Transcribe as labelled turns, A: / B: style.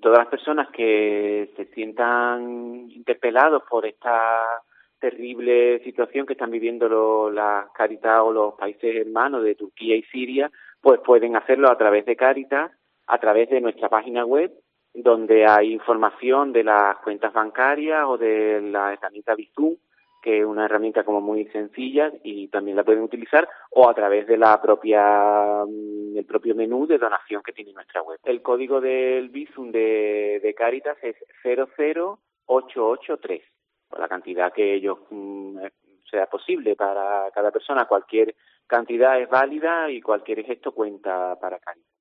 A: todas las personas que se sientan interpelados por esta terrible situación que están viviendo la Cáritas o los países hermanos de Turquía y Siria, pues pueden hacerlo a través de Cáritas, a través de nuestra página web, donde hay información de las cuentas bancarias o de la herramienta Bizum, que es una herramienta como muy sencilla y también la pueden utilizar, o a través de el propio menú de donación que tiene nuestra web. El código del Bizum de Cáritas es 00883, por la cantidad que ellos sea posible para cada persona. Cualquier cantidad es válida y cualquier gesto cuenta para Cáritas.